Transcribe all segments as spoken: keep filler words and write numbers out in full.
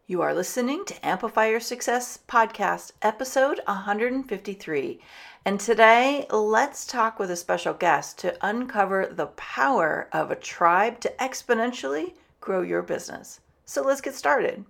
You are listening to Amplify Your Success podcast, episode one hundred fifty-three. And today, let's talk with a special guest to uncover the power of a tribe to exponentially grow your business. So let's get started.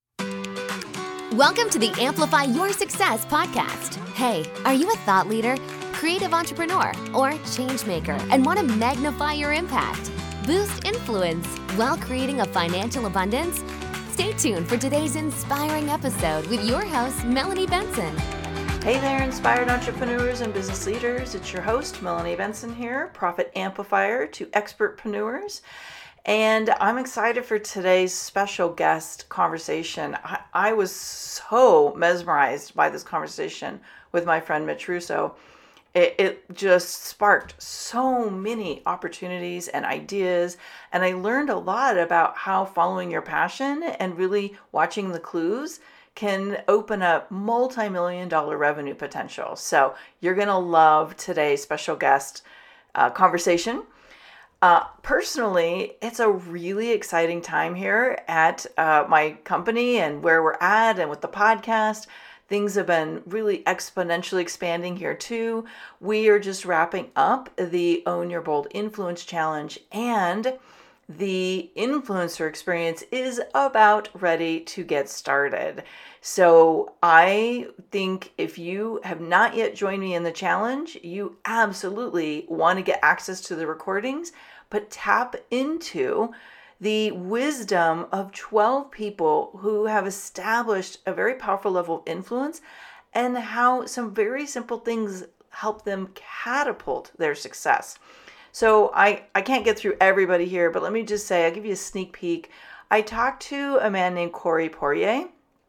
Welcome to the Amplify Your Success podcast. Hey, are you a thought leader, creative entrepreneur, or change maker and want to magnify your impact, boost influence while creating a financial abundance? Stay tuned for today's inspiring episode with your host, Melanie Benson. Hey there, inspired entrepreneurs and business leaders. It's your host, Melanie Benson here, Profit Amplifier to Expertpreneurs. And I'm excited for today's special guest conversation. I, I was so mesmerized by this conversation with my friend Mitch Russo. It, it just sparked so many opportunities and ideas. And I learned a lot about how following your passion and really watching the clues can open up multi-million dollar revenue potential. So you're going to love today's special guest uh, conversation. Uh, personally, it's a really exciting time here at uh, my company and where we're at and with the podcast. Things have been really exponentially expanding here too. We are just wrapping up the Own Your Bold Influence Challenge, and the influencer experience is about ready to get started. So I think if you have not yet joined me in the challenge, you absolutely want to get access to the recordings, but tap into the wisdom of twelve people who have established a very powerful level of influence and how some very simple things help them catapult their success. So I, I can't get through everybody here, but let me just say, I'll give you a sneak peek. I talked to a man named Corey Poirier,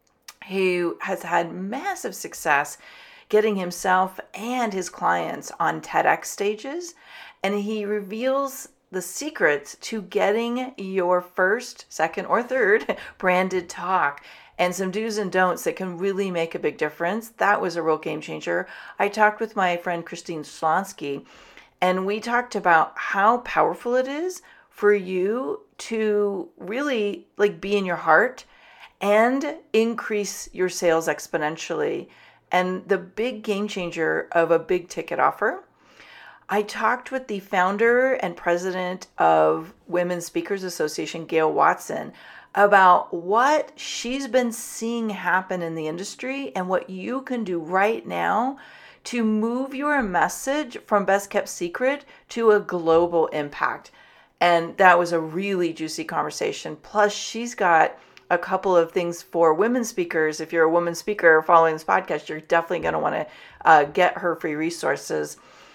who has had massive success getting himself and his clients on TEDx stages, and he reveals the secrets to getting your first, second, or third branded talk and some do's and don'ts that can really make a big difference. That was a real game changer. I talked with my friend Christine Slonsky, and we talked about how powerful it is for you to really like be in your heart and increase your sales exponentially. And the big game changer of a big ticket offer. I talked with the founder and president of Women Speakers Association, Gail Watson, about what she's been seeing happen in the industry and what you can do right now to move your message from best kept secret to a global impact. And that was a really juicy conversation. Plus, she's got a couple of things for women speakers. If you're a woman speaker following this podcast, you're definitely going to want to uh, get her free resources.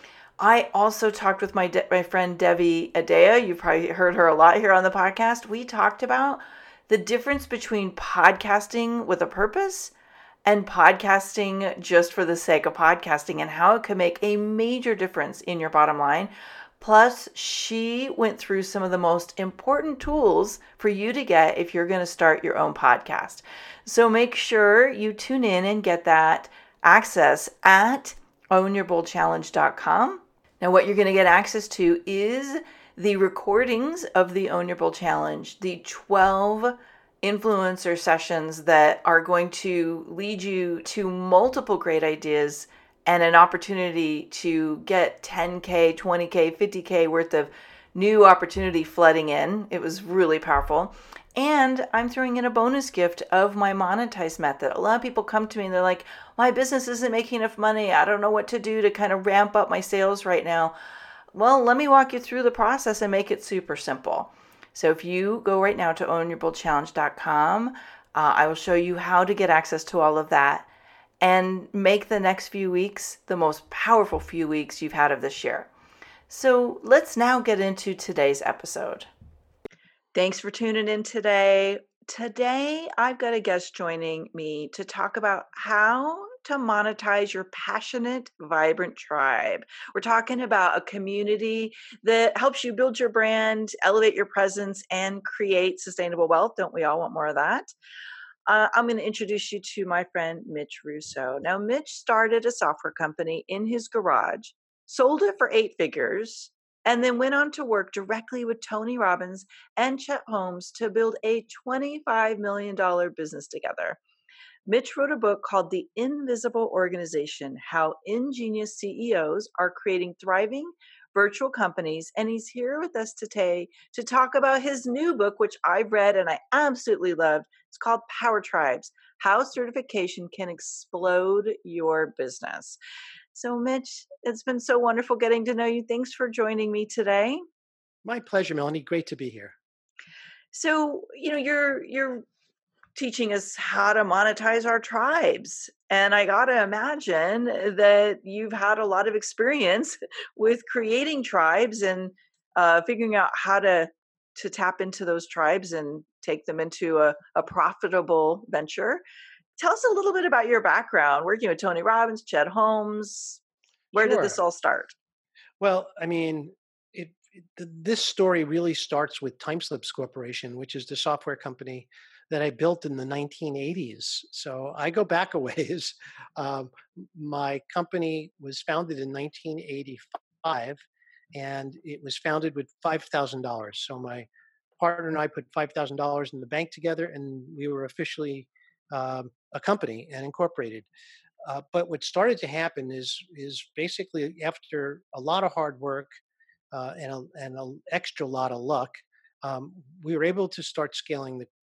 I also talked with my de- my friend Debbie Adea. You've probably heard her a lot here on the podcast. We talked about the difference between podcasting with a purpose and podcasting just for the sake of podcasting and how it can make a major difference in your bottom line. Plus, she went through some of the most important tools for you to get if you're going to start your own podcast. So make sure you tune in and get that access at own your bold challenge dot com. Now, what you're going to get access to is the recordings of the Own Your Bold Challenge, the twelve influencer sessions that are going to lead you to multiple great ideas and an opportunity to get ten K, twenty K, fifty K worth of new opportunity flooding in. It was really powerful. And I'm throwing in a bonus gift of my monetize method. A lot of people come to me and they're like, my business isn't making enough money. I don't know what to do to kind of ramp up my sales right now. Well, let me walk you through the process and make it super simple. So if you go right now to own your bold challenge dot com, uh, I will show you how to get access to all of that and make the next few weeks the most powerful few weeks you've had of this year. So let's now get into today's episode. Thanks for tuning in today. Today, I've got a guest joining me to talk about how to monetize your passionate, vibrant tribe. We're talking about a community that helps you build your brand, elevate your presence, and create sustainable wealth. Don't we all want more of that? Uh, I'm going to introduce you to my friend, Mitch Russo. Now, Mitch started a software company in his garage, sold it for eight figures, and then went on to work directly with Tony Robbins and Chet Holmes to build a twenty-five million dollars business together. Mitch wrote a book called The Invisible Organization: How Ingenious C E Os Are Creating Thriving Virtual Companies. And he's here with us today to talk about his new book, which I've read and I absolutely loved. It's called Power Tribes: How Certification Can Explode Your Business. So, Mitch, it's been so wonderful getting to know you. Thanks for joining me today. My pleasure, Melanie. Great to be here. So, you know, you're you're teaching us how to monetize our tribes. And I got to imagine that you've had a lot of experience with creating tribes and uh, figuring out how to to tap into those tribes and take them into a, a profitable venture. Tell us a little bit about your background, working with Tony Robbins, Chet Holmes. Where did this Sure. all start? Well, I mean, it, it, th- this story really starts with Timeslips Corporation, which is the software company that I built in the nineteen eighties. So I go back a ways. Um, my company was founded in nineteen eighty-five, and it was founded with five thousand dollars. So my partner and I put five thousand dollars in the bank together, and we were officially um, a company and incorporated. Uh, but what started to happen is is basically after a lot of hard work uh, and a, and an extra lot of luck, um, we were able to start scaling the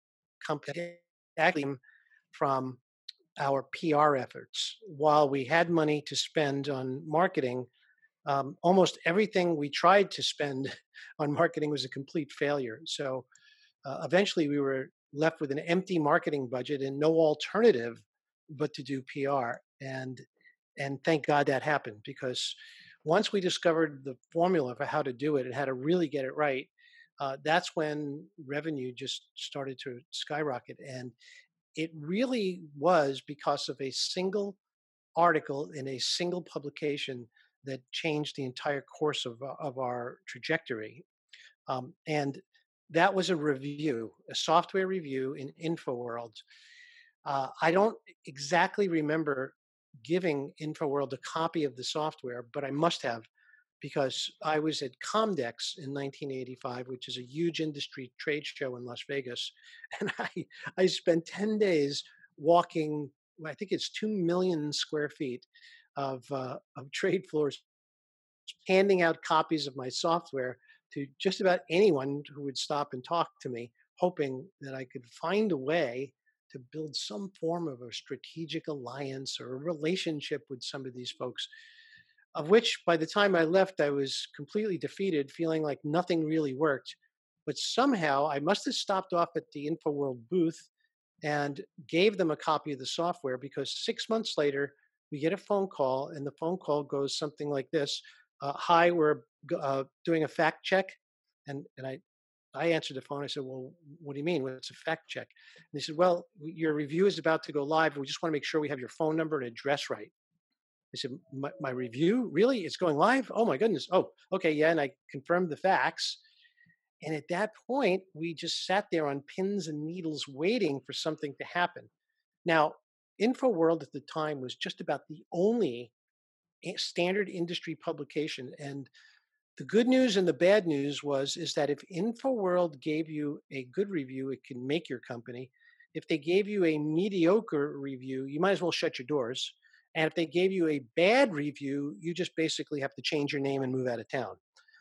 company actually from our P R efforts. While we had money to spend on marketing, um, almost everything we tried to spend on marketing was a complete failure. So uh, eventually, we were left with an empty marketing budget and no alternative but to do P R. And and thank God that happened, because once we discovered the formula for how to do it and how to really get it right, uh, that's when revenue just started to skyrocket. And it really was because of a single article in a single publication that changed the entire course of, uh, of our trajectory. Um, and that was a review, a software review in InfoWorld. Uh, I don't exactly remember giving InfoWorld a copy of the software, but I must have, because I was at Comdex in nineteen eighty-five, which is a huge industry trade show in Las Vegas. And I, I spent ten days walking, I think it's two million square feet of, uh, of trade floors, handing out copies of my software to just about anyone who would stop and talk to me, hoping that I could find a way to build some form of a strategic alliance or a relationship with some of these folks, of which by the time I left, I was completely defeated, feeling like nothing really worked. But somehow I must have stopped off at the InfoWorld booth and gave them a copy of the software, because six months later, we get a phone call, and the phone call goes something like this: uh, "Hi, we're uh, doing a fact check," and and I I answered the phone. I said, "Well, what do you mean? What's a fact check?" And they said, "Well, your review is about to go live. We just want to make sure we have your phone number and address right." I said, my, my review? Really? It's going live? Oh my goodness. Oh, okay. Yeah. And I confirmed the facts. And at that point, we just sat there on pins and needles waiting for something to happen. Now, InfoWorld at the time was just about the only standard industry publication. And the good news and the bad news was is that if InfoWorld gave you a good review, it can make your company. If they gave you a mediocre review, you might as well shut your doors. And if they gave you a bad review, you just basically have to change your name and move out of town.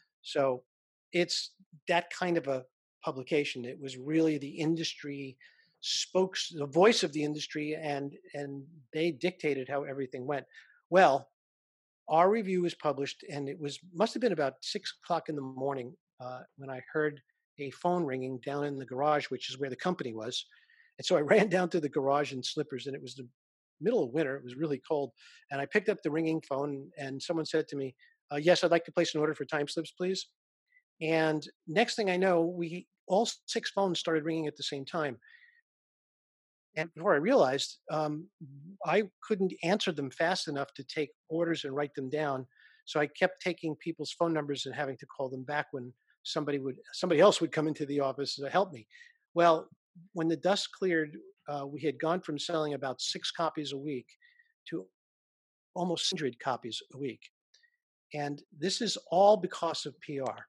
So it's that kind of a publication. It was really the industry spokes, the voice of the industry, and and they dictated how everything went. Well, our review was published, and it was must have been about six o'clock in the morning uh, when I heard a phone ringing down in the garage, which is where the company was. And so I ran down to the garage in slippers, and it was the middle of winter. It was really cold, and I picked up the ringing phone, and someone said to me, uh, "Yes, I'd like to place an order for Timeslips, please." And next thing I know, we all six phones started ringing at the same time. And before I realized, um, I couldn't answer them fast enough to take orders and write them down. So I kept taking people's phone numbers and having to call them back when somebody would somebody else would come into the office to help me. Well, when the dust cleared, uh, we had gone from selling about six copies a week to almost one hundred copies a week. And this is all because of P R.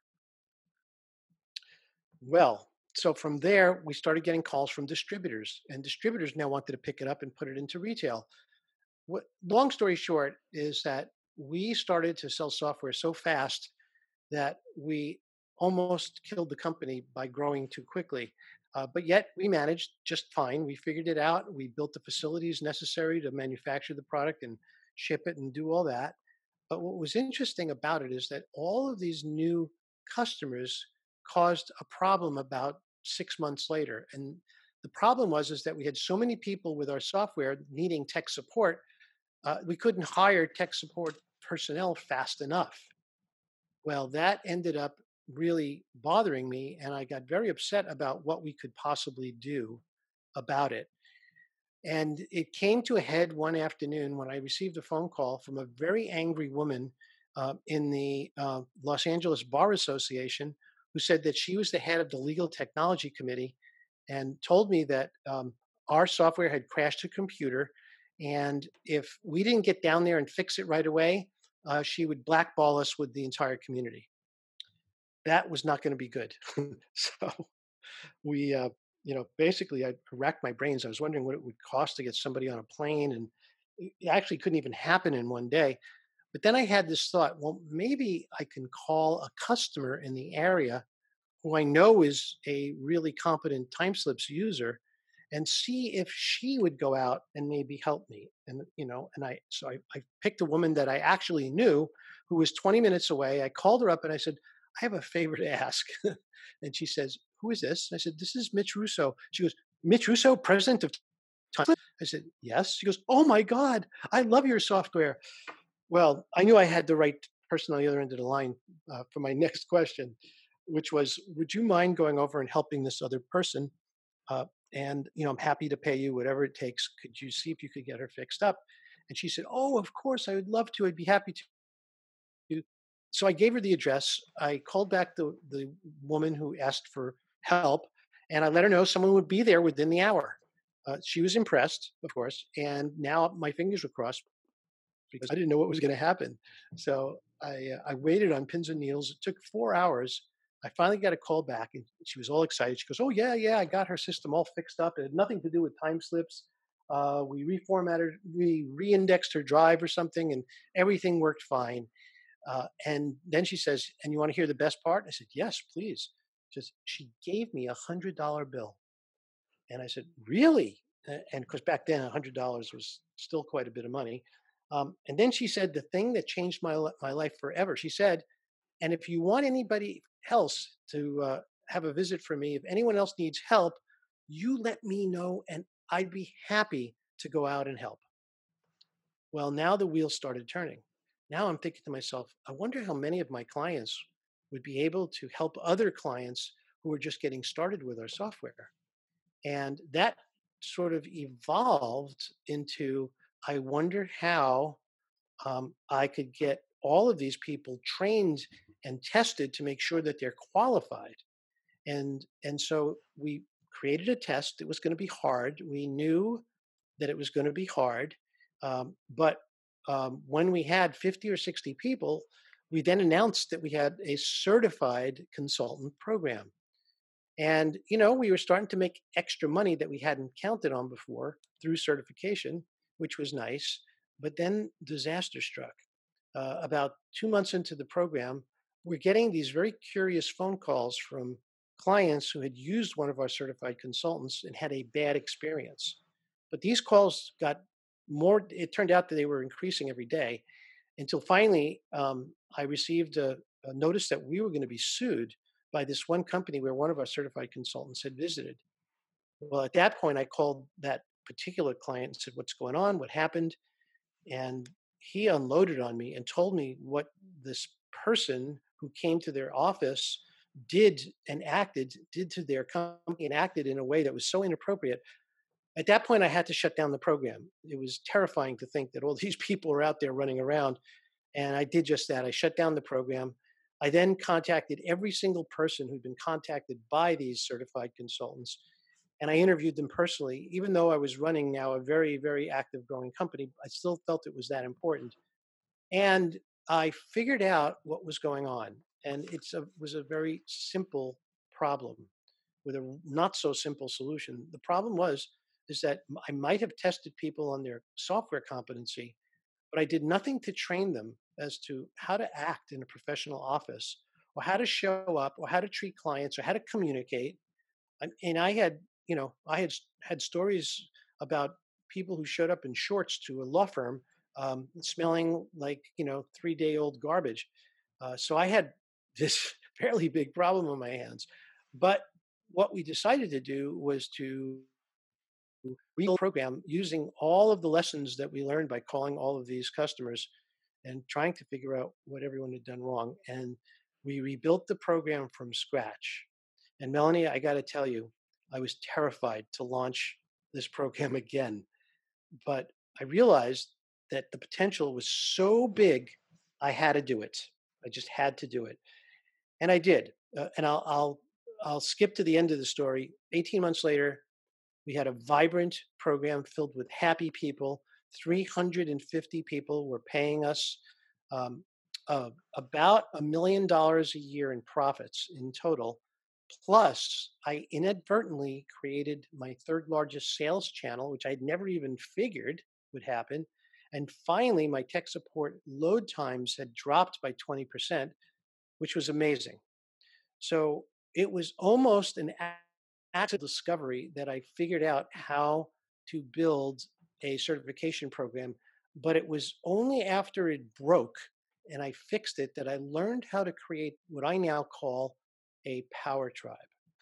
Well, so from there, we started getting calls from distributors, and distributors now wanted to pick it up and put it into retail. What, long story short is that we started to sell software so fast that we almost killed the company by growing too quickly. Uh, but yet we managed just fine. We figured it out. We built the facilities necessary to manufacture the product and ship it and do all that. But what was interesting about it is that all of these new customers caused a problem about six months later. And the problem was is that we had so many people with our software needing tech support, uh, we couldn't hire tech support personnel fast enough. Well, that ended up really bothering me, and I got very upset about what we could possibly do about it. And it came to a head one afternoon when I received a phone call from a very angry woman uh, in the uh, Los Angeles Bar Association who said that she was the head of the Legal Technology Committee and told me that um, our software had crashed a computer. And if we didn't get down there and fix it right away, uh, she would blackball us with the entire community. That was not going to be good. So we, uh, you know, basically I racked my brains. I was wondering what it would cost to get somebody on a plane, and it actually couldn't even happen in one day. But then I had this thought, well, maybe I can call a customer in the area who I know is a really competent TimeSlips user and see if she would go out and maybe help me. And, you know, and I, so I, I picked a woman that I actually knew who was twenty minutes away. I called her up and I said, I have a favor to ask. And she says, who is this? And I said, this is Mitch Russo. She goes, Mitch Russo, president of TimeSlips? I said, yes. She goes, oh my God, I love your software. Well, I knew I had the right person on the other end of the line uh, for my next question, which was, would you mind going over and helping this other person? Uh, and, you know, I'm happy to pay you whatever it takes. Could you see if you could get her fixed up? And she said, oh, of course, I would love to. I'd be happy to. So I gave her the address. I called back the, the woman who asked for help, and I let her know someone would be there within the hour. Uh, she was impressed, of course, and now my fingers were crossed because I didn't know what was going to happen. So I, uh, I waited on pins and needles. It took four hours. I finally got a call back, and she was all excited. She goes, oh, yeah, yeah, I got her system all fixed up. It had nothing to do with TimeSlips. Uh, we reformatted, we re-indexed her drive or something, and everything worked fine. Uh, and then she says, and you want to hear the best part? I said, yes, please. Just she gave me a hundred dollar bill. And I said, really? And because back then a hundred dollars was still quite a bit of money. Um, and then she said the thing that changed my my life forever. She said, and if you want anybody else to uh, have a visit for me, if anyone else needs help, you let me know, and I'd be happy to go out and help. Well, now the wheels started turning. Now I'm thinking to myself, I wonder how many of my clients would be able to help other clients who are just getting started with our software. And that sort of evolved into, I wonder how um, I could get all of these people trained and tested to make sure that they're qualified. And, and so we created a test. It was going to be hard. We knew that it was going to be hard. Um, but um, when we had fifty or sixty people, we then announced that we had a certified consultant program. And, you know, we were starting to make extra money that we hadn't counted on before through certification, which was nice. But then disaster struck. Uh, about two months into the program, we're getting these very curious phone calls from clients who had used one of our certified consultants and had a bad experience. But these calls got more, it turned out that they were increasing every day until finally um, I received a, a notice that we were going to be sued by this one company where one of our certified consultants had visited. Well, at that point, I called that particular client and said, what's going on? What happened? And he unloaded on me and told me what this person who came to their office did and acted, did to their company and acted in a way that was so inappropriate. At that point, I had to shut down the program. It was terrifying to think that all these people were out there running around. And I did just that. I shut down the program. I then contacted every single person who'd been contacted by these certified consultants. And I interviewed them personally. Even though I was running now a very, very active growing company, I still felt it was that important. And I figured out what was going on, and it's a was a very simple problem with a not so simple solution. The problem was is that m- I might have tested people on their software competency, but I did nothing to train them as to how to act in a professional office, or how to show up, or how to treat clients, or how to communicate. And, and I had, you know, I had s- had stories about people who showed up in shorts to a law firm, um, smelling like, you know, three day old garbage. Uh, so I had this fairly big problem on my hands. But what we decided to do was to rebuild the program using all of the lessons that we learned by calling all of these customers and trying to figure out what everyone had done wrong. And we rebuilt the program from scratch. And Melanie, I got to tell you, I was terrified to launch this program again, but I realized that the potential was so big, I had to do it. I just had to do it, and I did. Uh, and I'll, I'll I'll skip to the end of the story. eighteen months later, we had a vibrant program filled with happy people. three hundred fifty people were paying us um, uh, about a million dollars a year in profits in total. Plus, I inadvertently created my third largest sales channel, which I'd never even figured would happen. And finally, my tech support load times had dropped by twenty percent, which was amazing. So it was almost an accidental discovery that I figured out how to build a certification program, but it was only after it broke and I fixed it that I learned how to create what I now call a power tribe.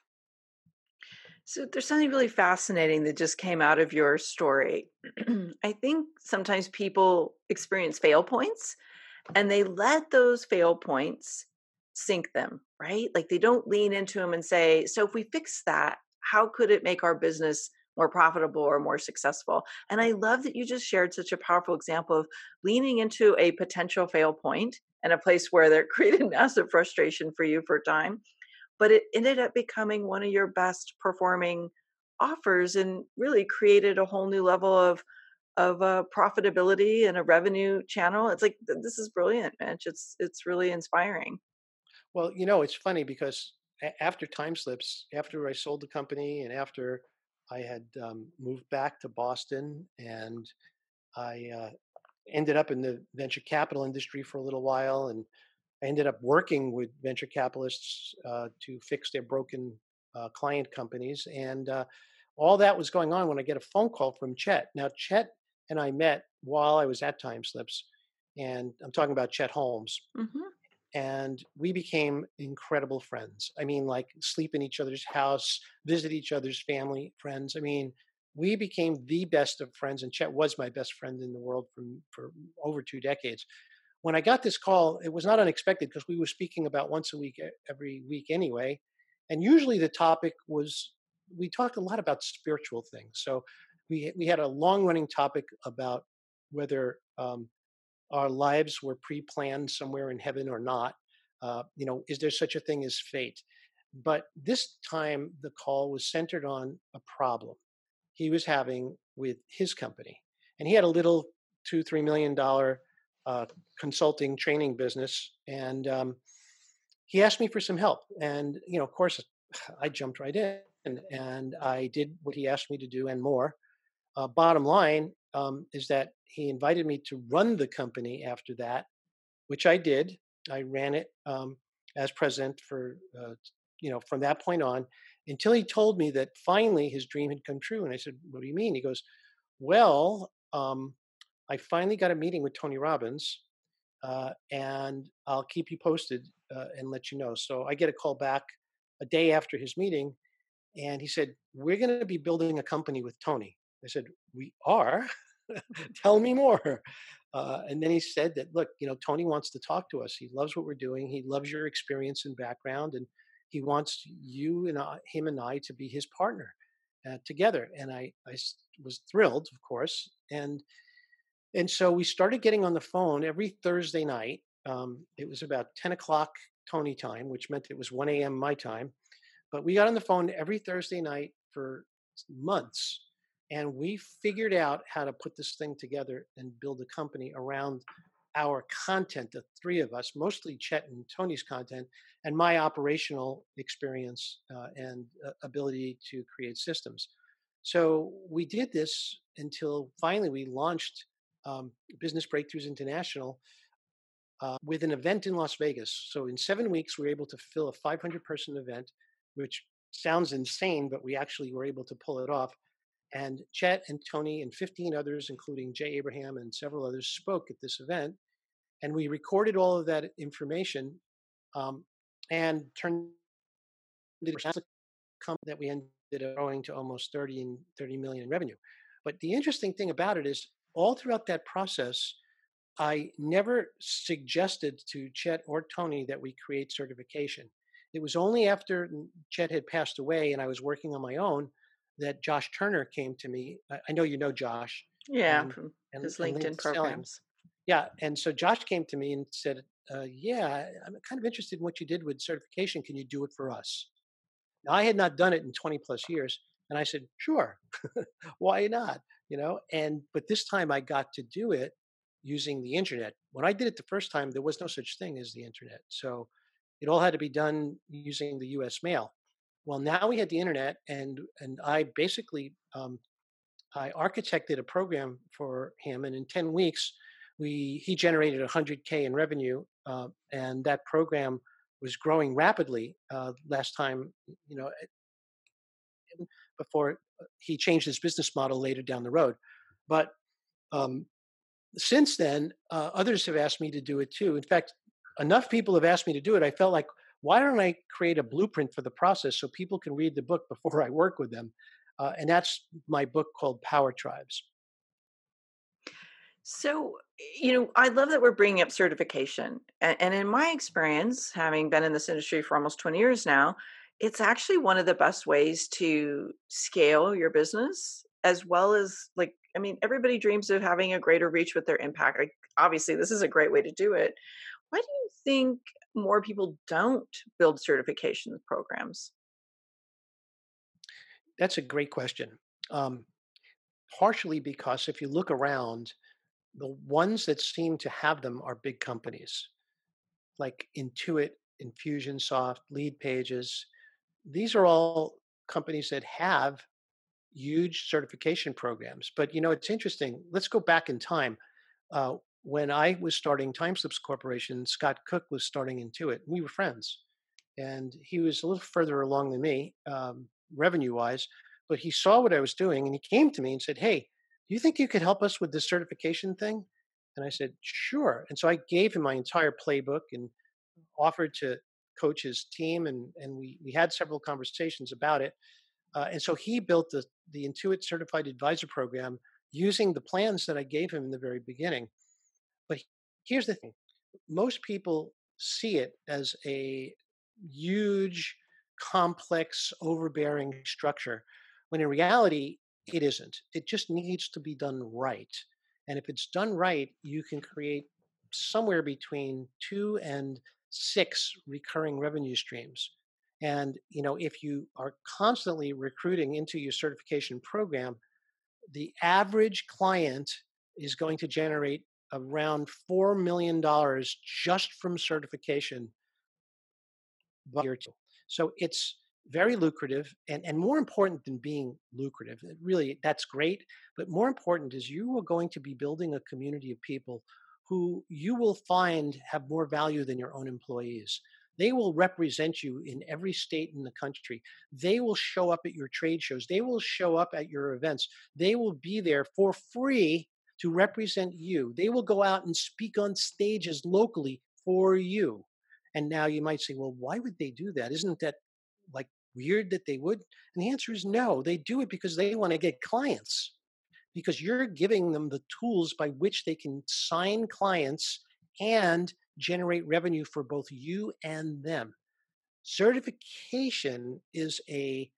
So there's something really fascinating that just came out of your story. I think sometimes people experience fail points and they let those fail points sink them, right? Like they don't lean into them and say, so if we fix that, how could it make our business more profitable or more successful? And I love that you just shared such a powerful example of leaning into a potential fail point and a place where that created massive frustration for you for a time, but it ended up becoming one of your best performing offers and really created a whole new level of of uh, profitability and a revenue channel. It's like th- this is brilliant, Mitch. It's it's really inspiring. Well, you know, it's funny because a- after time slips, after I sold the company and after I had um, moved back to Boston and I uh, ended up in the venture capital industry for a little while, and I ended up working with venture capitalists uh, to fix their broken uh, client companies. And uh, all that was going on when I get a phone call from Chet. Now, Chet and I met while I was at Time Slips, and I'm talking about Chet Holmes. Hmm. And we became incredible friends. I mean, like sleep in each other's house, visit each other's family, friends. I mean, we became the best of friends, and Chet was my best friend in the world for, for over two decades. When I got this call, it was not unexpected because we were speaking about once a week, e- every week anyway. And usually the topic was, we talked a lot about spiritual things. So we, we had a long running topic about whether um, our lives were pre-planned somewhere in heaven or not. Uh, you know, is there such a thing as fate? But this time, the call was centered on a problem he was having with his company, and he had a little two, three million dollar uh, consulting training business, and um, he asked me for some help. And you know, of course, I jumped right in, and I did what he asked me to do and more. Uh, bottom line um, is that he invited me to run the company after that, which I did. I ran it um, as president for, uh, you know, from that point on until he told me that finally his dream had come true. And I said, "What do you mean?" He goes, "Well, um, I finally got a meeting with Tony Robbins, uh, and I'll keep you posted uh, and let you know." So I get a call back a day after his meeting, and he said, "We're going to be building a company with Tony." I said, "We are? Tell me more." Uh, and then he said that, "Look, you know, Tony wants to talk to us. He loves what we're doing. He loves your experience and background, and he wants you and I, him and I to be his partner uh, together." And I, I s- was thrilled, of course. And and so we started getting on the phone every Thursday night. Um, it was about ten o'clock Tony time, which meant it was one a m my time, but we got on the phone every Thursday night for months, and we figured out how to put this thing together and build a company around our content, the three of us, mostly Chet and Tony's content, and my operational experience uh, and uh, ability to create systems. So we did this until finally we launched um, Business Breakthroughs International uh, with an event in Las Vegas. So in seven weeks, we were able to fill a five hundred person event, which sounds insane, but we actually were able to pull it off. And Chet and Tony and fifteen others, including Jay Abraham and several others, spoke at this event. And we recorded all of that information um, and turned it into a company that we ended up growing to almost thirty and thirty million in revenue. But the interesting thing about it is all throughout that process, I never suggested to Chet or Tony that we create certification. It was only after Chet had passed away and I was working on my own that Josh Turner came to me. I I know you know Josh Yeah, and from and, his and Linked LinkedIn Selling. programs. Yeah, and so Josh came to me and said, uh, "Yeah, I- I'm kind of interested in what you did with certification. Can you do it for us?" Now, I had not done it in twenty plus years, and I said, "Sure, why not?" You know, and but this time I got to do it using the internet. When I did it the first time, there was no such thing as the internet, so it all had to be done using the U S mail. Well, now we had the internet, and and I basically um, I architected a program for him, and in ten weeks, we he generated one hundred k in revenue, uh, and that program was growing rapidly. Uh, last time, you know, before he changed his business model later down the road, but um, since then, uh, others have asked me to do it too. In fact, enough people have asked me to do it. I felt like, why don't I create a blueprint for the process so people can read the book before I work with them? Uh, and that's my book called Power Tribes. So, you know, I love that we're bringing up certification. And, and in my experience, having been in this industry for almost twenty years now, it's actually one of the best ways to scale your business, as well as, like, I mean, everybody dreams of having a greater reach with their impact. Like, obviously, this is a great way to do it. Why do you think more people don't build certification programs? That's a great question. Um, Partially because if you look around, the ones that seem to have them are big companies like Intuit, Infusionsoft, Lead Pages. These are all companies that have huge certification programs. But you know, it's interesting. Let's go back in time. Uh, when I was starting Timeslips Corporation, Scott Cook was starting Intuit. We were friends, and he was a little further along than me, um, revenue-wise. But he saw what I was doing, and he came to me and said, "Hey, do you think you could help us with this certification thing?" And I said, "Sure." And so I gave him my entire playbook and offered to coach his team, and and we we had several conversations about it. Uh, and so he built the the Intuit Certified Advisor program using the plans that I gave him in the very beginning. But here's the thing: most people see it as a huge, complex, overbearing structure, when in reality, it isn't. It just needs to be done right. And if it's done right, you can create somewhere between two and six recurring revenue streams. And you know, if you are constantly recruiting into your certification program, the average client is going to generate around four million dollars just from certification by year two. So it's very lucrative, and, and more important than being lucrative, it really, that's great. But more important is you are going to be building a community of people who you will find have more value than your own employees. They will represent you in every state in the country. They will show up at your trade shows. They will show up at your events. They will be there for free to represent you. They will go out and speak on stages locally for you. And now you might say, well, why would they do that? Isn't that like weird that they would? And the answer is no. They do it because they want to get clients, because you're giving them the tools by which they can sign clients and generate revenue for both you and them. Certification is a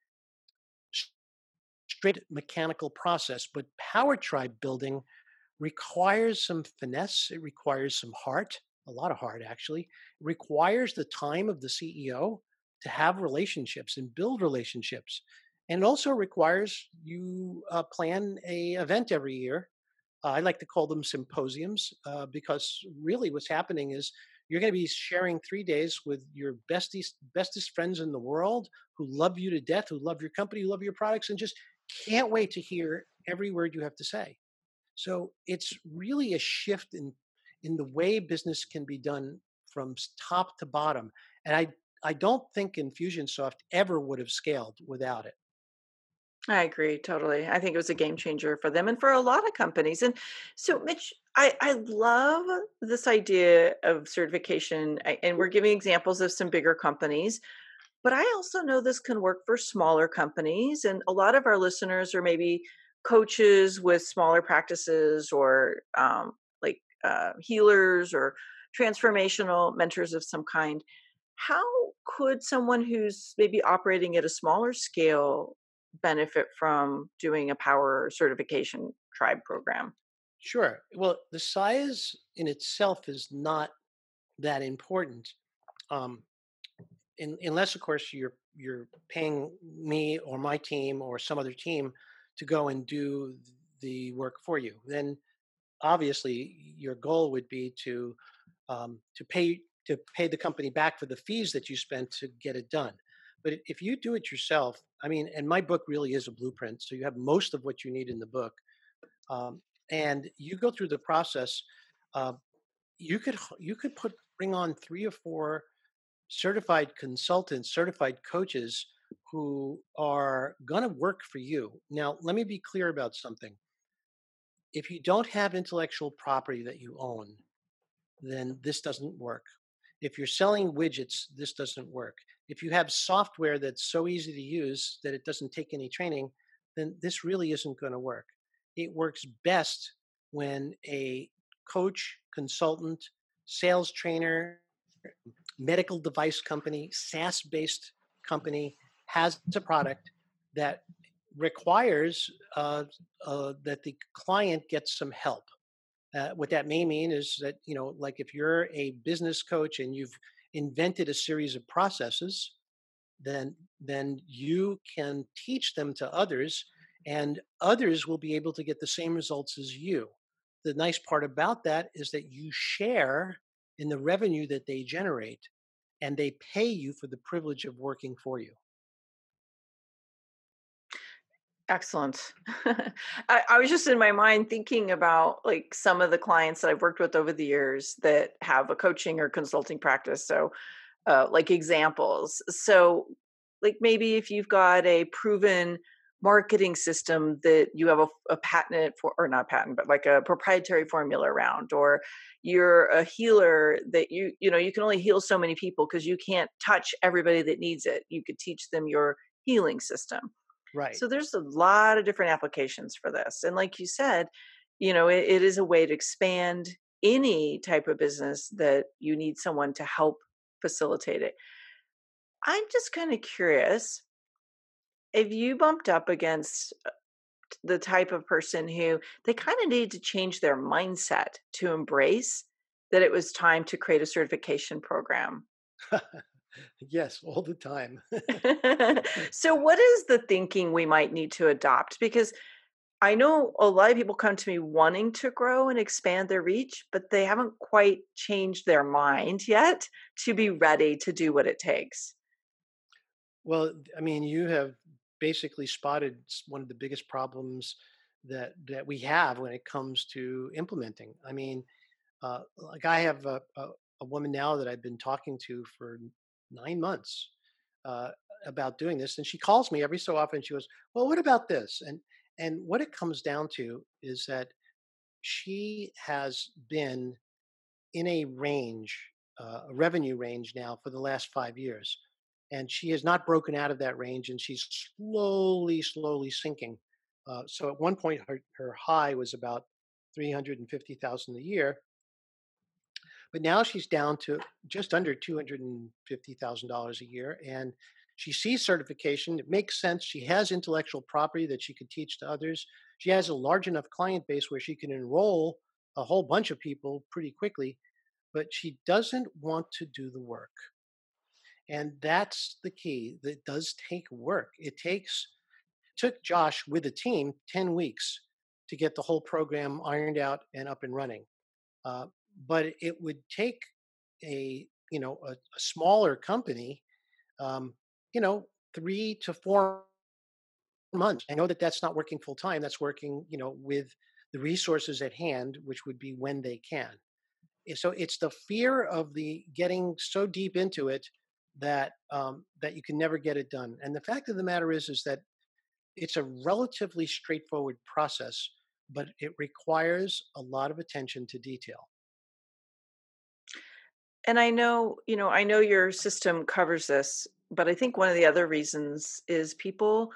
straight mechanical process, but Power Tribe building requires some finesse. It requires some heart, a lot of heart actually. It requires the time of the C E O to have relationships and build relationships. And it also requires you uh, plan a event every year Uh, I like to call them symposiums uh, because really what's happening is you're going to be sharing three days with your bestest, bestest friends in the world who love you to death, who love your company, who love your products, and just can't wait to hear every word you have to say. So it's really a shift in in the way business can be done from s- top to bottom. And I I don't think Infusionsoft ever would have scaled without it. I agree totally. I think it was a game changer for them and for a lot of companies. And so, Mitch, I, I love this idea of certification, a- and we're giving examples of some bigger companies. But I also know this can work for smaller companies. And a lot of our listeners are maybe coaches with smaller practices or um, like uh, healers or transformational mentors of some kind. How could someone who's maybe operating at a smaller scale benefit from doing a power certification tribe program? Sure. Well, the size in itself is not that important, um, in, unless, of course, you're you're paying me or my team or some other team to go and do the work for you. Then obviously your goal would be to um, to pay to pay the company back for the fees that you spent to get it done. But if you do it yourself, I mean, and my book really is a blueprint, so you have most of what you need in the book, um, and you go through the process. Uh, you could you could put bring on three or four certified consultants, certified coaches who are going to work for you. Now, let me be clear about something. If you don't have intellectual property that you own, then this doesn't work. If you're selling widgets, this doesn't work. If you have software that's so easy to use that it doesn't take any training, then this really isn't going to work. It works best when a coach, consultant, sales trainer, medical device company, SaaS based company has a product that requires uh, uh, that the client gets some help. Uh, what that may mean is that, you know, like if you're a business coach and you've invented a series of processes, then then you can teach them to others, and others will be able to get the same results as you. The nice part about that is that you share in the revenue that they generate, and they pay you for the privilege of working for you. Excellent. I, I was just in my mind thinking about like some of the clients that I've worked with over the years that have a coaching or consulting practice. So, uh, like examples. So, like maybe if you've got a proven marketing system that you have a, a patent for, or not patent, but like a proprietary formula around, or you're a healer that you, you know, you can only heal so many people because you can't touch everybody that needs it. You could teach them your healing system. Right. So there's a lot of different applications for this. And like you said, you know, it, it is a way to expand any type of business that you need someone to help facilitate it. I'm just kind of curious if you bumped up against uh, the type of person who they kind of need to change their mindset to embrace that it was time to create a certification program. Yes, all the time. So, what is the thinking we might need to adopt? Because I know a lot of people come to me wanting to grow and expand their reach, but they haven't quite changed their mind yet to be ready to do what it takes. Well, I mean, you have basically spotted s- one of the biggest problems that that we have when it comes to implementing. I mean, uh, like I have a, a, a woman now that I've been talking to for nine months uh, about doing this, and she calls me every so often. She goes, "Well, what about this?" And and what it comes down to is that she has been in a range, uh, a revenue range now for the last five years. And she has not broken out of that range, and she's slowly, slowly sinking. Uh, so at one point, her, her high was about three hundred fifty thousand a year, but now she's down to just under two hundred fifty thousand dollars a year. And she sees certification. It makes sense. She has intellectual property that she could teach to others. She has a large enough client base where she can enroll a whole bunch of people pretty quickly, but she doesn't want to do the work. And that's the key. That does take work. It takes took Josh with a team ten weeks to get the whole program ironed out and up and running. Uh, but it would take a you know a, a smaller company, um, you know, three to four months. I know that that's not working full time. That's working, you know, with the resources at hand, which would be when they can. Eh, So it's the fear of the getting so deep into it that um, that you can never get it done. And the fact of the matter is, is that it's a relatively straightforward process, but it requires a lot of attention to detail. And I know, you know, I know your system covers this, but I think one of the other reasons is people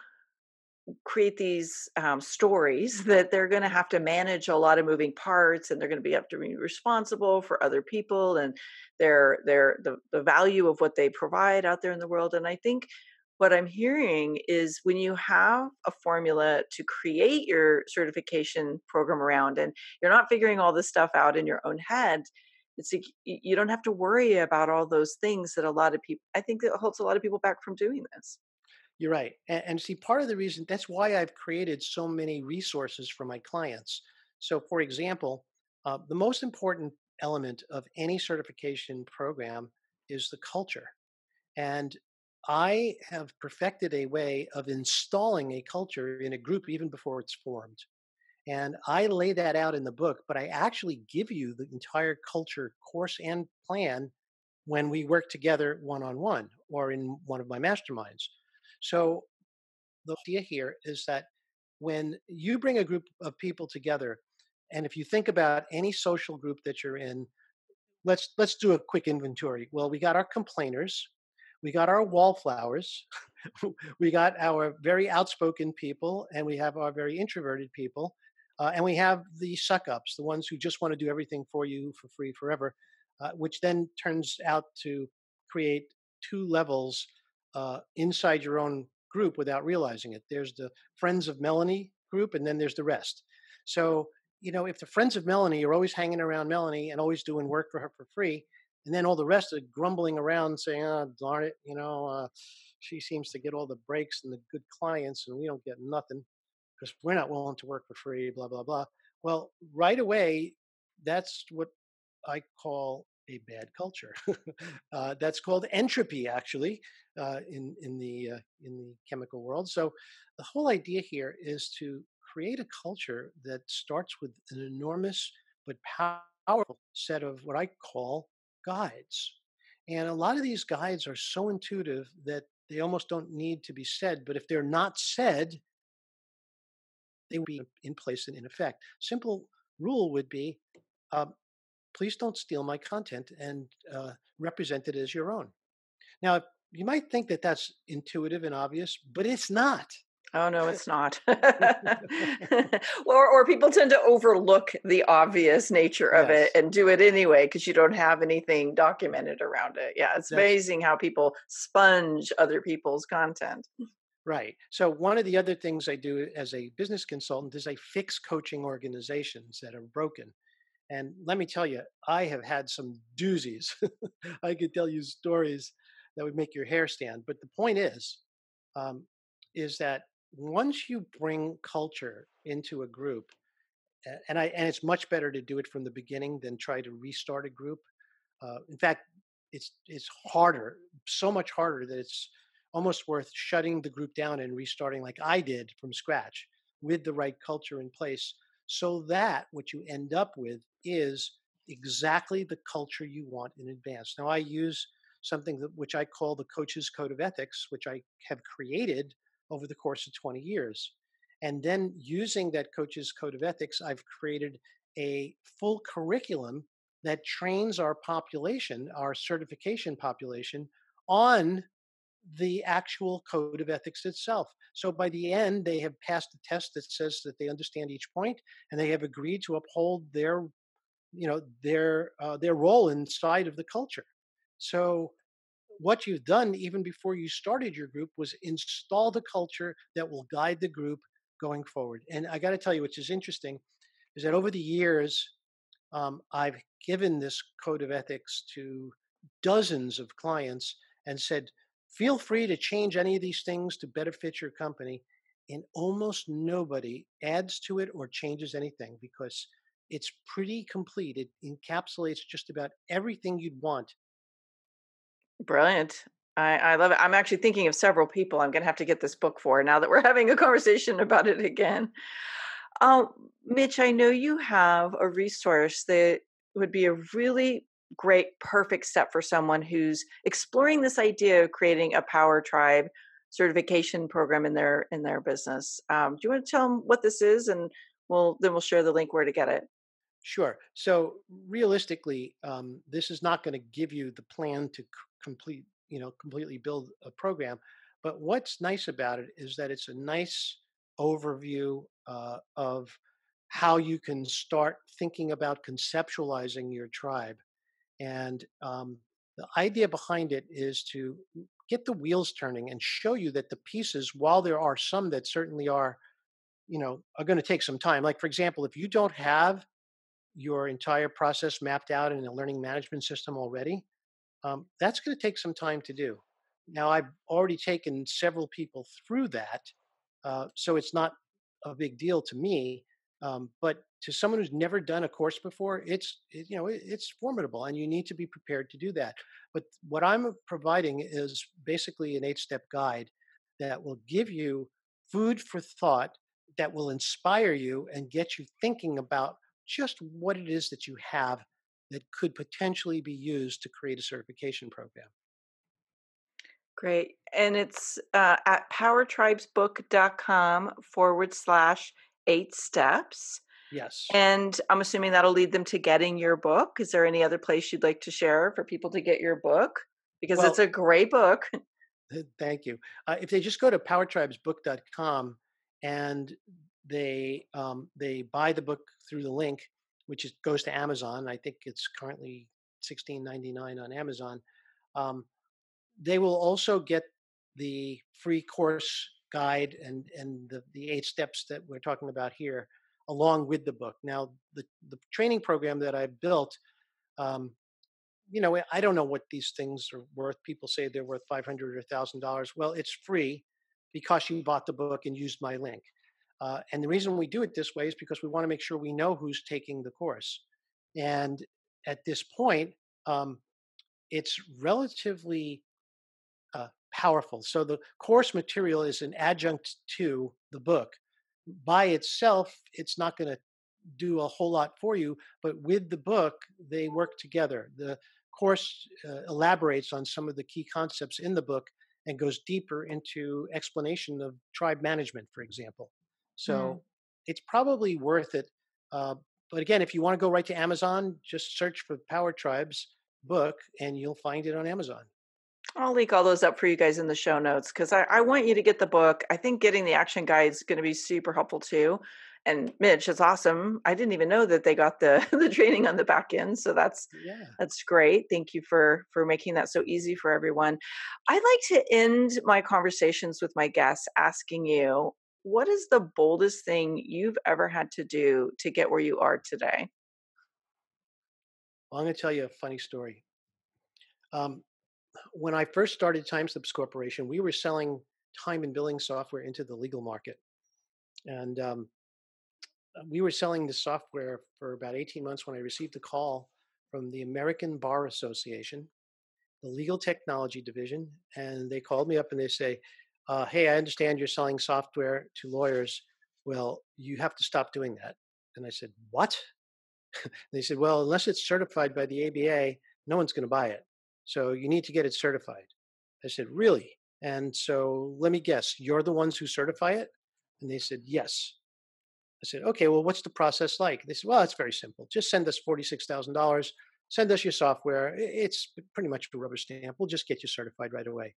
create these um, stories that they're going to have to manage a lot of moving parts, and they're going to be have to be responsible for other people and their their the, the value of what they provide out there in the world. And I think what I'm hearing is when you have a formula to create your certification program around, and you're not figuring all this stuff out in your own head, it's like y- you don't have to worry about all those things that a lot of people, I think that holds a lot of people back from doing this. You're right. And, and see, part of the reason that's why I've created so many resources for my clients. So, for example, uh, the most important element of any certification program is the culture. And I have perfected a way of installing a culture in a group even before it's formed. And I lay that out in the book, but I actually give you the entire culture course and plan when we work together one on one or in one of my masterminds. So the idea here is that when you bring a group of people together, and if you think about any social group that you're in, let's let's do a quick inventory. Well, we got our complainers, we got our wallflowers, we got our very outspoken people, and we have our very introverted people, uh, and we have the suck ups, the ones who just want to do everything for you for free forever, uh, which then turns out to create two levels uh, inside your own group without realizing it. There's the Friends of Melanie group, and then there's the rest. So, you know, if the Friends of Melanie are always hanging around Melanie and always doing work for her for free, and then all the rest are grumbling around saying, "Oh, darn it, you know, uh, she seems to get all the breaks and the good clients, and we don't get nothing because we're not willing to work for free." Blah blah blah. Well, right away, that's what I call a bad culture. uh, that's called entropy, actually, uh, in in the uh, in the chemical world. So, the whole idea here is to create a culture that starts with an enormous but powerful set of what I call guides. And a lot of these guides are so intuitive that they almost don't need to be said. But if they're not said, they will be in place and in effect. Simple rule would be, um, please don't steal my content and uh, represent it as your own. Now, you might think that that's intuitive and obvious, but it's not. Oh, no, it's not. or or people tend to overlook the obvious nature of it Yes, and do it anyway because you don't have anything documented around it. Yeah, it's that's amazing how people sponge other people's content. right. So, one of the other things I do as a business consultant is I fix coaching organizations that are broken. And let me tell you, I have had some doozies. I could tell you stories that would make your hair stand. But the point is, um, is that once you bring culture into a group, a- and I and it's much better to do it from the beginning than try to restart a group. Uh, in fact, it's it's harder, so much harder that it's almost worth shutting the group down and restarting like I did from scratch with the right culture in place, so that what you end up with is exactly the culture you want in advance. Now, I use something that, which I call the Coach's Code of Ethics, which I have created over the course of twenty years. And then using that Coach's Code of Ethics, I've created a full curriculum that trains our population, our certification population, on the actual code of ethics itself. So by the end, they have passed a test that says that they understand each point, and they have agreed to uphold their, you know, their uh, their role inside of the culture. So what you've done even before you started your group was install the culture that will guide the group going forward. And I got to tell you, which is interesting, is that over the years, um, I've given this code of ethics to dozens of clients and said, feel free to change any of these things to better fit your company. and almost nobody adds to it or changes anything because it's pretty complete. It encapsulates just about everything you'd want. Brilliant. I, I love it. I'm actually thinking of several people I'm going to have to get this book for now that we're having a conversation about it again. Um, Mitch, I know you have a resource that would be a really great, perfect step for someone who's exploring this idea of creating a Power Tribe certification program in their in their business. Um, do you want to tell them what this is, and we'll then we'll share the link where to get it. Sure. So realistically, um, this is not going to give you the plan to c- complete, you know, completely build a program. But what's nice about it is that it's a nice overview uh, of how you can start thinking about conceptualizing your tribe. And um, the idea behind it is to get the wheels turning and show you that the pieces, while there are some that certainly are, you know, are going to take some time. Like, for example, if you don't have your entire process mapped out in a learning management system already, um, that's going to take some time to do. Now, I've already taken several people through that, uh, so it's not a big deal to me. Um, but to someone who's never done a course before, it's it, you know it, it's formidable, and you need to be prepared to do that. But what I'm providing is basically an eight-step guide that will give you food for thought, that will inspire you and get you thinking about just what it is that you have that could potentially be used to create a certification program. Great. And it's uh, at powertribesbook.com forward slash eight steps. Yes. And I'm assuming that'll lead them to getting your book. Is there any other place you'd like to share for people to get your book? Because it's Well, a great book. th- thank you. Uh, if they just go to powertribesbook dot com and they um, they buy the book through the link, which is, goes to Amazon. I think it's currently sixteen ninety-nine on Amazon. Um, they will also get the free course guide and and the, the eight steps that we're talking about here along with the book. Now, the, the training program that I built, um, you know, I don't know what these things are worth. People say they're worth five hundred or one thousand dollars. Well, it's free because you bought the book and used my link. Uh, and the reason we do it this way is because we want to make sure we know who's taking the course. And at this point, um, it's relatively uh, powerful. So the course material is an adjunct to the book. By itself, it's not going to do a whole lot for you, but with the book, they work together. The course uh, elaborates on some of the key concepts in the book and goes deeper into explanation of tribe management, for example. Mm. So it's probably worth it. Uh, but again, if you want to go right to Amazon, just search for Power Tribes book and you'll find it on Amazon. I'll link all those up for you guys in the show notes because I, I want you to get the book. I think getting the action guide is going to be super helpful too. And Mitch, it's awesome. I didn't even know that they got the the training on the back end, so that's Yeah. that's great. Thank you for for making that so easy for everyone. I like to end my conversations with my guests asking you, what is the boldest thing you've ever had to do to get where you are today? Well, I'm going to tell you a funny story. Um, when I first started TimeSlips Corporation, we were selling time and billing software into the legal market. And um, we were selling the software for about eighteen months when I received a call from the American Bar Association, the legal technology division. And they called me up and they say, uh, hey, I understand you're selling software to lawyers. Well, you have to stop doing that. And I said, what? They said, well, unless it's certified by the A B A, no one's going to buy it. So you need to get it certified. I said, really? And so let me guess, you're the ones who certify it? And they said, yes. I said, okay, well, what's the process like? They said, well, it's very simple. Just send us forty-six thousand dollars, send us your software. It's pretty much a rubber stamp. We'll just get you certified right away.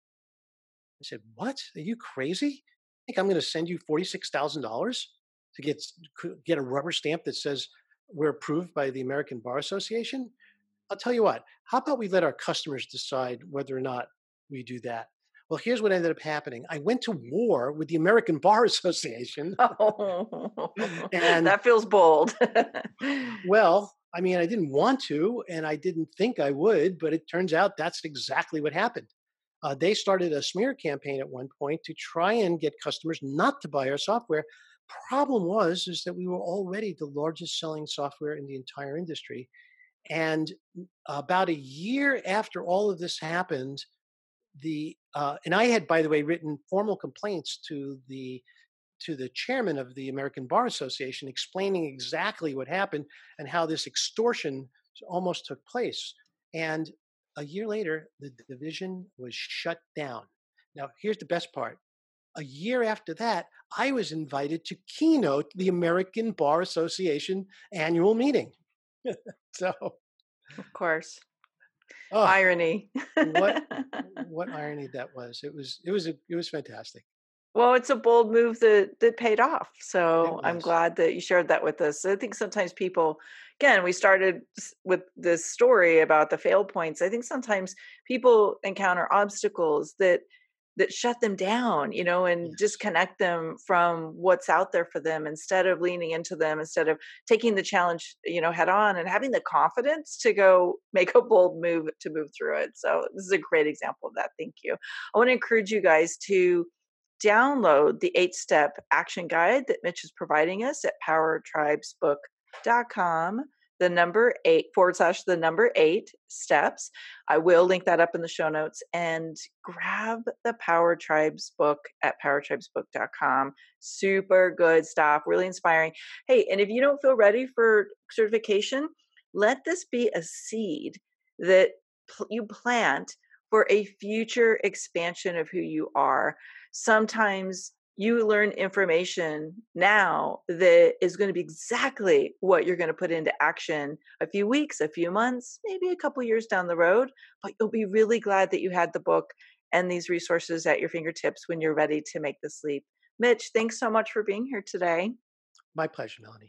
I said, what? Are you crazy? I think I'm going to send you forty-six thousand dollars to get, get a rubber stamp that says we're approved by the American Bar Association? I'll tell you what, how about we let our customers decide whether or not we do that? Well, here's what ended up happening. I went to war with the American Bar Association. Oh, And, that feels bold. well, I mean, I didn't want to, and I didn't think I would, but it turns out that's exactly what happened. Uh, they started a smear campaign at one point to try and get customers not to buy our software. Problem was is that we were already the largest selling software in the entire industry. And about a year after all of this happened, the uh, and I had, by the way, written formal complaints to the to the chairman of the American Bar Association, explaining exactly what happened and how this extortion almost took place. And a year later, the division was shut down. Now, here's the best part. A year after that, I was invited to keynote the American Bar Association annual meeting. So, of course, oh, irony. what what irony that was! It was it was a, it was fantastic. Well, it's a bold move that that paid off. So I'm glad that you shared that with us. I think sometimes people, again, we started with this story about the fail points. I think sometimes people encounter obstacles that that shut them down, you know, and Yes. disconnect them from what's out there for them instead of leaning into them, instead of taking the challenge, you know, head on and having the confidence to go make a bold move to move through it. So this is a great example of that. Thank you. I want to encourage you guys to download the eight-step action guide that Mitch is providing us at power tribes book dot com. The number eight forward slash the number eight steps. I will link that up in the show notes, and grab the Power Tribes book at power tribes book dot com. Super good stuff, really inspiring. Hey, and if you don't feel ready for certification, let this be a seed that pl- you plant for a future expansion of who you are. Sometimes you learn information now that is going to be exactly what you're going to put into action a few weeks, a few months, maybe a couple years down the road, but you'll be really glad that you had the book and these resources at your fingertips when you're ready to make this leap. Mitch, thanks so much for being here today. My pleasure, Melanie.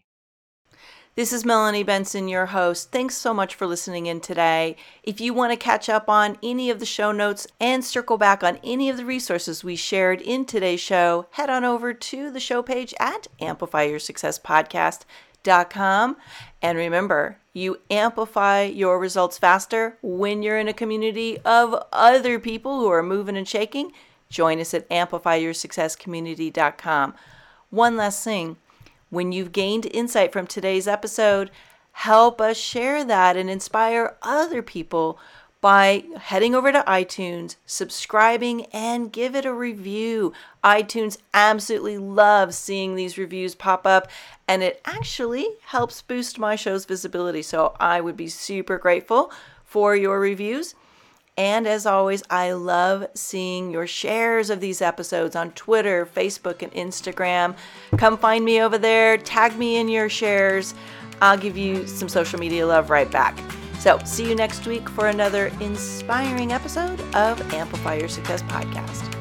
This is Melanie Benson, your host. Thanks so much for listening in today. If you want to catch up on any of the show notes and circle back on any of the resources we shared in today's show, head on over to the show page at amplify your success podcast dot com. And remember, you amplify your results faster when you're in a community of other people who are moving and shaking. Join us at amplify your success community dot com. One last thing. When you've gained insight from today's episode, help us share that and inspire other people by heading over to iTunes, subscribing, and give it a review. iTunes absolutely loves seeing these reviews pop up, and it actually helps boost my show's visibility. So I would be super grateful for your reviews. And as always, I love seeing your shares of these episodes on Twitter, Facebook, and Instagram. Come find me over there. Tag me in your shares. I'll give you some social media love right back. So see you next week for another inspiring episode of Amplify Your Success Podcast.